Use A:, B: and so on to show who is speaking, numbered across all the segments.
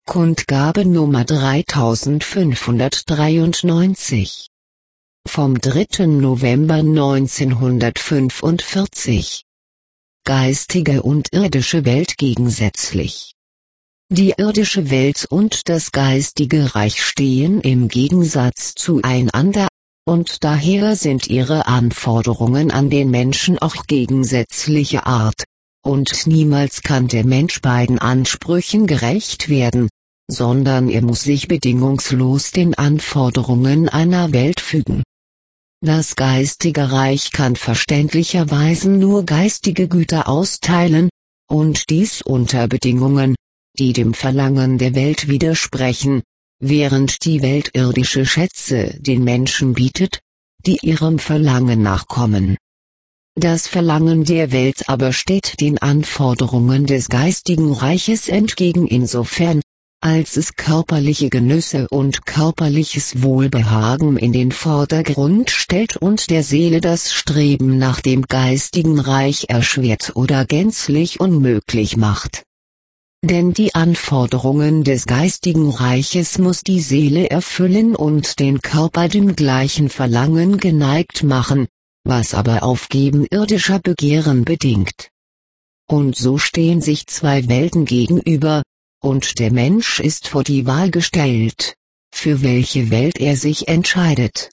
A: Kundgabe Nummer 3593. Vom 3. November 1945. Geistige und irdische Welt gegensätzlich. Die irdische Welt und das geistige Reich stehen im Gegensatz zueinander, und daher sind ihre Anforderungen an den Menschen auch gegensätzlicher Art, und niemals kann der Mensch beiden Ansprüchen gerecht werden, sondern er muss sich bedingungslos den Anforderungen einer Welt fügen. Das geistige Reich kann verständlicherweise nur geistige Güter austeilen, und dies unter Bedingungen, die dem Verlangen der Welt widersprechen, während die Welt irdische Schätze den Menschen bietet, die ihrem Verlangen nachkommen. Das Verlangen der Welt aber steht den Anforderungen des geistigen Reiches entgegen insofern, als es körperliche Genüsse und körperliches Wohlbehagen in den Vordergrund stellt und der Seele das Streben nach dem geistigen Reich erschwert oder gänzlich unmöglich macht. Denn die Anforderungen des geistigen Reiches muss die Seele erfüllen und den Körper dem gleichen Verlangen geneigt machen, was aber Aufgeben irdischer Begehren bedingt. Und so stehen sich zwei Welten gegenüber, und der Mensch ist vor die Wahl gestellt, für welche Welt er sich entscheidet.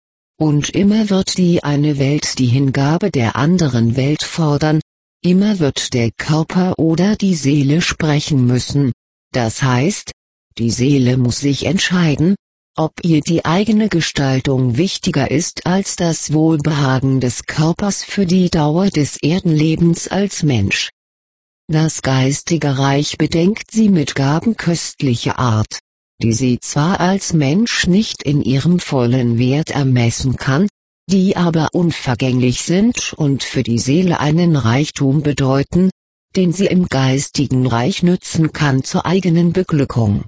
A: Und immer wird die eine Welt die Hingabe der anderen Welt fordern, immer wird der Körper oder die Seele sprechen müssen, das heißt, die Seele muss sich entscheiden, ob ihr die eigene Gestaltung wichtiger ist als das Wohlbehagen des Körpers für die Dauer des Erdenlebens als Mensch. Das geistige Reich bedenkt sie mit Gaben köstlicher Art, die sie zwar als Mensch nicht in ihrem vollen Wert ermessen kann, die aber unvergänglich sind und für die Seele einen Reichtum bedeuten, den sie im geistigen Reich nützen kann zur eigenen Beglückung.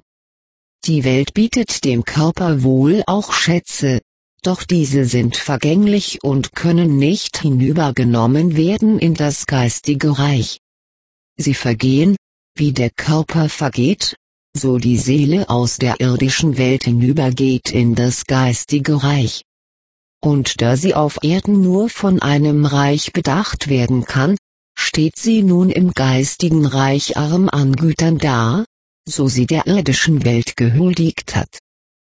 A: Die Welt bietet dem Körper wohl auch Schätze, doch diese sind vergänglich und können nicht hinübergenommen werden in das geistige Reich. Sie vergehen, wie der Körper vergeht, so die Seele aus der irdischen Welt hinübergeht in das geistige Reich. Und da sie auf Erden nur von einem Reich bedacht werden kann, steht sie nun im geistigen Reich arm an Gütern da, so sie der irdischen Welt gehuldigt hat.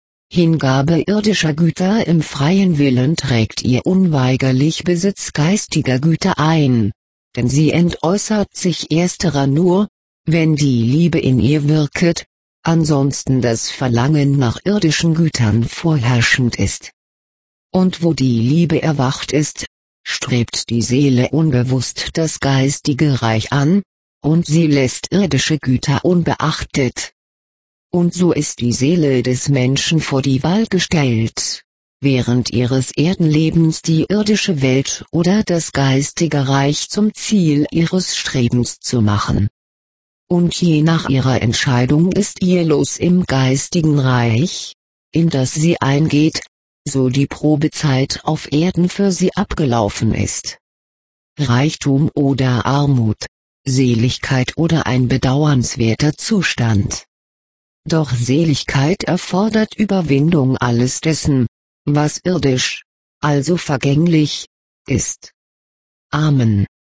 A: Hingabe irdischer Güter im freien Willen trägt ihr unweigerlich Besitz geistiger Güter ein, denn sie entäußert sich ersterer nur, wenn die Liebe in ihr wirket, ansonsten das Verlangen nach irdischen Gütern vorherrschend ist. Und wo die Liebe erwacht ist, strebt die Seele unbewusst das geistige Reich an, und sie lässt irdische Güter unbeachtet. Und so ist die Seele des Menschen vor die Wahl gestellt, während ihres Erdenlebens die irdische Welt oder das geistige Reich zum Ziel ihres Strebens zu machen. Und je nach ihrer Entscheidung ist ihr Los im geistigen Reich, in das sie eingeht, so die Probezeit auf Erden für sie abgelaufen ist. Reichtum oder Armut, Seligkeit oder ein bedauernswerter Zustand. Doch Seligkeit erfordert Überwindung alles dessen, was irdisch, also vergänglich, ist. Amen.